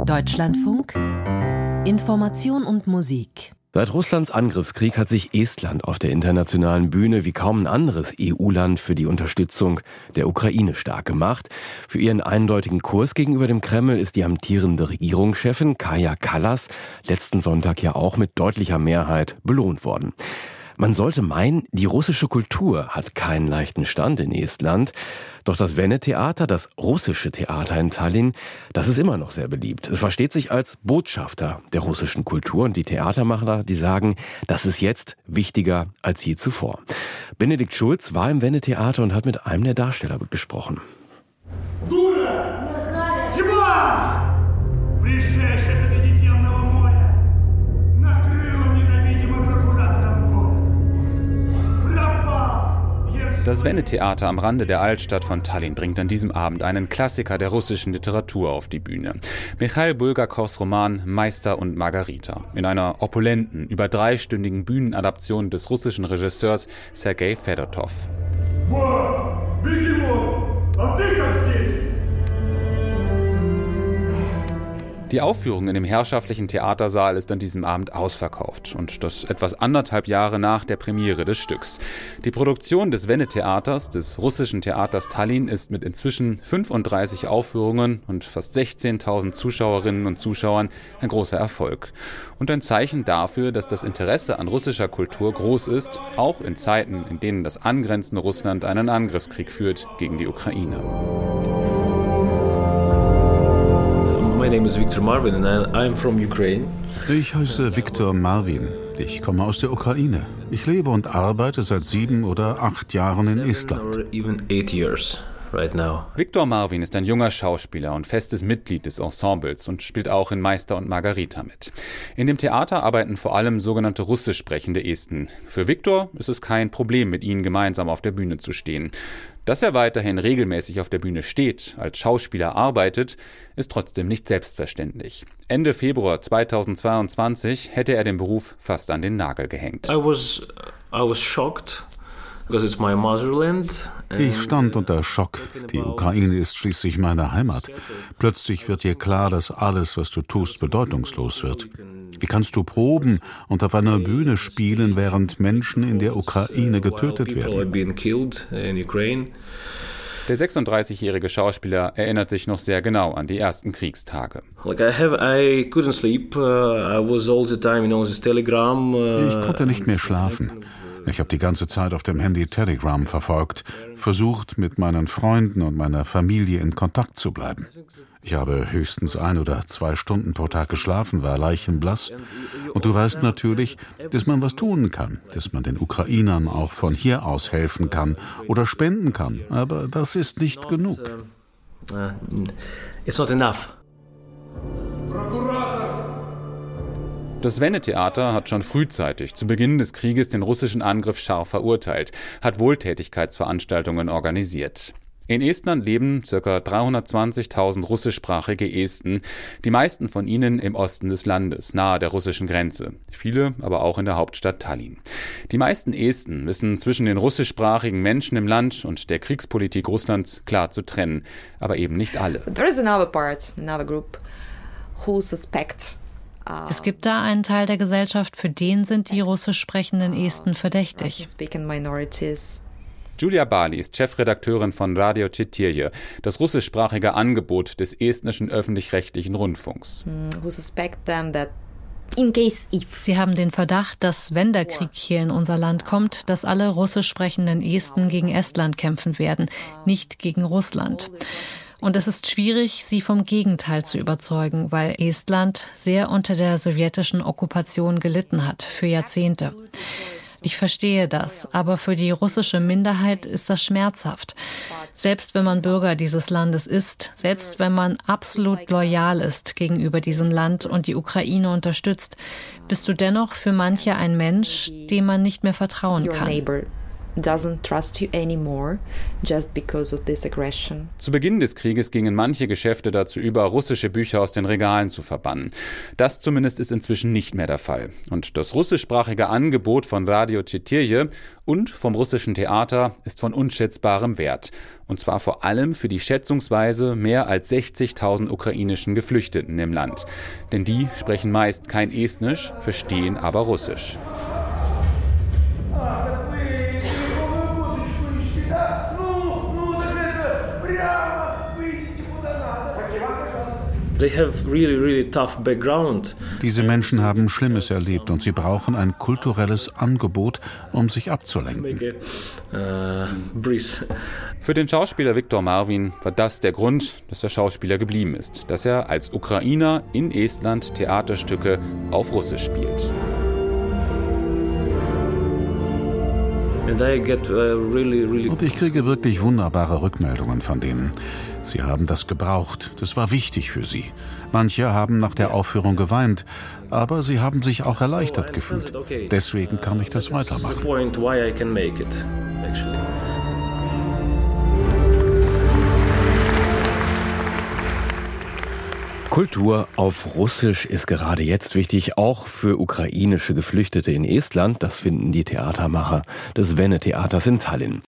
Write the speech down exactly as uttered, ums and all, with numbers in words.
Deutschlandfunk Information und Musik. Seit Russlands Angriffskrieg hat sich Estland auf der internationalen Bühne wie kaum ein anderes E U-Land für die Unterstützung der Ukraine stark gemacht. Für ihren eindeutigen Kurs gegenüber dem Kreml ist die amtierende Regierungschefin Kaja Kallas letzten Sonntag ja auch mit deutlicher Mehrheit belohnt worden. Man sollte meinen, die russische Kultur hat keinen leichten Stand in Estland. Doch das Vene-Theater, das russische Theater in Tallinn, das ist immer noch sehr beliebt. Es versteht sich als Botschafter der russischen Kultur. Und die Theatermacher, die sagen, das ist jetzt wichtiger als je zuvor. Benedikt Schulz war im Vene-Theater und hat mit einem der Darsteller gesprochen. Das Vene-Theater am Rande der Altstadt von Tallinn bringt an diesem Abend einen Klassiker der russischen Literatur auf die Bühne. Michail Bulgakows Roman Meister und Margarita. In einer opulenten, über dreistündigen Bühnenadaption des russischen Regisseurs Sergei Fedotov. Die Aufführung in dem herrschaftlichen Theatersaal ist an diesem Abend ausverkauft. Und das etwas anderthalb Jahre nach der Premiere des Stücks. Die Produktion des Vene-Theaters, des russischen Theaters Tallinn, ist mit inzwischen fünfunddreißig Aufführungen und fast sechzehntausend Zuschauerinnen und Zuschauern ein großer Erfolg. Und ein Zeichen dafür, dass das Interesse an russischer Kultur groß ist, auch in Zeiten, in denen das angrenzende Russland einen Angriffskrieg führt gegen die Ukraine. My name is Viktor Marvin and I'm from Ukraine. Ich heiße Viktor Marvin. Ich komme aus der Ukraine. Ich lebe und arbeite seit sieben oder acht Jahren in Estland. Viktor Marvin ist ein junger Schauspieler und festes Mitglied des Ensembles und spielt auch in Meister und Margarita mit. In dem Theater arbeiten vor allem sogenannte russisch sprechende Esten. Für Viktor ist es kein Problem, mit ihnen gemeinsam auf der Bühne zu stehen. Dass er weiterhin regelmäßig auf der Bühne steht, als Schauspieler arbeitet, ist trotzdem nicht selbstverständlich. Ende Februar zweitausendzweiundzwanzig hätte er den Beruf fast an den Nagel gehängt. I was, I was shocked. Ich stand unter Schock. Die Ukraine ist schließlich meine Heimat. Plötzlich wird dir klar, dass alles, was du tust, bedeutungslos wird. Wie kannst du proben und auf einer Bühne spielen, während Menschen in der Ukraine getötet werden? Der sechsunddreißigjährige Schauspieler erinnert sich noch sehr genau an die ersten Kriegstage. Ich konnte nicht mehr schlafen. Ich habe die ganze Zeit auf dem Handy Telegram verfolgt, versucht, mit meinen Freunden und meiner Familie in Kontakt zu bleiben. Ich habe höchstens ein oder zwei Stunden pro Tag geschlafen, war leichenblass. Und du weißt natürlich, dass man was tun kann, dass man den Ukrainern auch von hier aus helfen kann oder spenden kann. Aber das ist nicht genug. It's not enough. Das Vene-Theater hat schon frühzeitig, zu Beginn des Krieges, den russischen Angriff scharf verurteilt, hat Wohltätigkeitsveranstaltungen organisiert. In Estland leben ca. dreihundertzwanzigtausend russischsprachige Esten, die meisten von ihnen im Osten des Landes, nahe der russischen Grenze, viele aber auch in der Hauptstadt Tallinn. Die meisten Esten wissen zwischen den russischsprachigen Menschen im Land und der Kriegspolitik Russlands klar zu trennen, aber eben nicht alle. There is another part, another group who suspect. Es gibt da einen Teil der Gesellschaft, für den sind die russisch sprechenden Esten verdächtig. Julia Bali ist Chefredakteurin von Radio Четыре, das russischsprachige Angebot des estnischen öffentlich-rechtlichen Rundfunks. Sie haben den Verdacht, dass, wenn der Krieg hier in unser Land kommt, dass alle russisch sprechenden Esten gegen Estland kämpfen werden, nicht gegen Russland. Und es ist schwierig, sie vom Gegenteil zu überzeugen, weil Estland sehr unter der sowjetischen Okkupation gelitten hat, für Jahrzehnte. Ich verstehe das, aber für die russische Minderheit ist das schmerzhaft. Selbst wenn man Bürger dieses Landes ist, selbst wenn man absolut loyal ist gegenüber diesem Land und die Ukraine unterstützt, bist du dennoch für manche ein Mensch, dem man nicht mehr vertrauen kann. doesn't trust you anymore just because of this aggression. Zu Beginn des Krieges gingen manche Geschäfte dazu über, russische Bücher aus den Regalen zu verbannen. Das zumindest ist inzwischen nicht mehr der Fall. Und das russischsprachige Angebot von Radio Четыре und vom russischen Theater ist von unschätzbarem Wert. Und zwar vor allem für die schätzungsweise mehr als sechzigtausend ukrainischen Geflüchteten im Land. Denn die sprechen meist kein Estnisch, verstehen aber Russisch. They have really, really tough background. Diese Menschen haben Schlimmes erlebt und sie brauchen ein kulturelles Angebot, um sich abzulenken. Make a, uh, breeze. Für den Schauspieler Viktor Marvin war das der Grund, dass er Schauspieler geblieben ist, dass er als Ukrainer in Estland Theaterstücke auf Russisch spielt. And I get, uh, really, really Und ich kriege wirklich wunderbare Rückmeldungen von denen. Sie haben das gebraucht, das war wichtig für sie. Manche haben nach der Aufführung geweint, aber sie haben sich auch erleichtert gefühlt. Deswegen kann ich das weitermachen. the point why I can make it, actually. Kultur auf Russisch ist gerade jetzt wichtig, auch für ukrainische Geflüchtete in Estland. Das finden die Theatermacher des Vene-Theaters in Tallinn.